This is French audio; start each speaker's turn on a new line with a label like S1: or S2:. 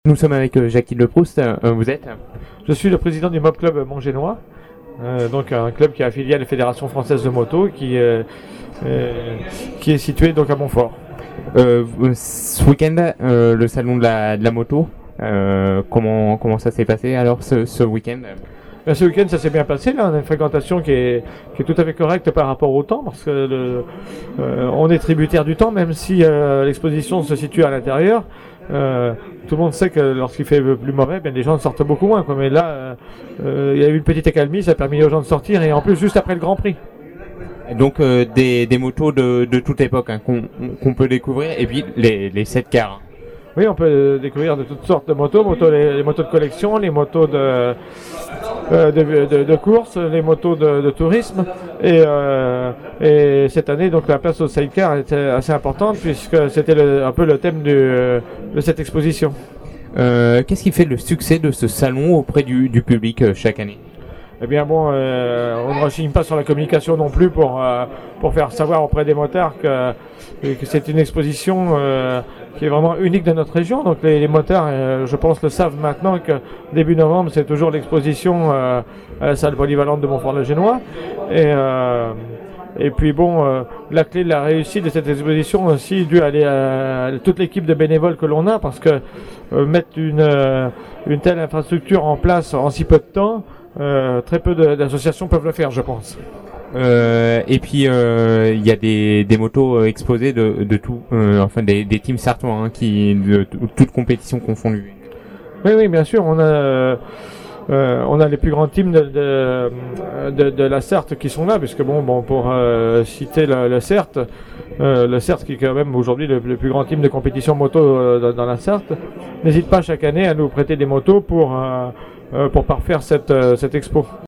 S1: Nous sommes avec Jackie Leproust. Vous êtes
S2: Je suis le président du Mob Club Montgénois, donc un club qui est affilié à la Fédération française de moto, qui est situé donc à Montfort.
S1: Ce week-end, le salon de la moto, comment ça s'est passé alors ce week-end?
S2: Ce week-end, ça s'est bien passé. Là, on a une fréquentation qui est tout à fait correcte par rapport au temps, parce que on est tributaire du temps, même si l'exposition se situe à l'intérieur. Tout le monde sait que lorsqu'il fait plus mauvais, bien, les gens sortent beaucoup moins. Mais là, il y a eu une petite accalmie, ça a permis aux gens de sortir, et en plus juste après le Grand Prix.
S1: Donc des motos de toute époque qu'on peut découvrir, et puis les 7 cars.
S2: Oui, on peut découvrir de toutes sortes de motos, les motos de collection, les motos de course, les motos de tourisme. Et cette année, donc la place au sidecar était assez importante puisque c'était un peu le thème de cette exposition.
S1: Qu'est-ce qui fait le succès de ce salon auprès du public chaque année?
S2: Eh bien bon, on ne rechigne pas sur la communication non plus pour faire savoir auprès des motards que c'est une exposition qui est vraiment unique de notre région. Donc les motards, je pense, le savent maintenant que début novembre, c'est toujours l'exposition à la salle polyvalente de Montfort-le-Génois. Et puis bon, la clé de la réussite de cette exposition aussi due à toute l'équipe de bénévoles que l'on a, parce que mettre une telle infrastructure en place en si peu de temps, très peu d'associations peuvent le faire, je pense.
S1: Et puis il y a des motos exposées de tout, enfin des teams sartois qui de toutes compétitions confondues.
S2: Oui, bien sûr, on a les plus grands teams de la Sarthe qui sont là, puisque bon pour citer le Sarthe, qui est quand même aujourd'hui le plus grand team de compétition moto dans la Sarthe, n'hésite pas chaque année à nous prêter des motos pour parfaire cette expo.